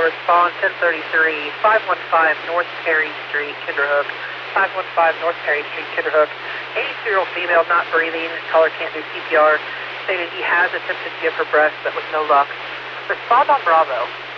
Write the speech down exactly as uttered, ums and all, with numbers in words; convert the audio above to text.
respond, ten thirty-three, five one five North Perry Street, Kinderhook. five one five North Perry Street, Kinderhook. eighty-two-year-old female not breathing, caller can't do C P R. Stated he has attempted to give her breath, but with no luck. Respond on Bravo.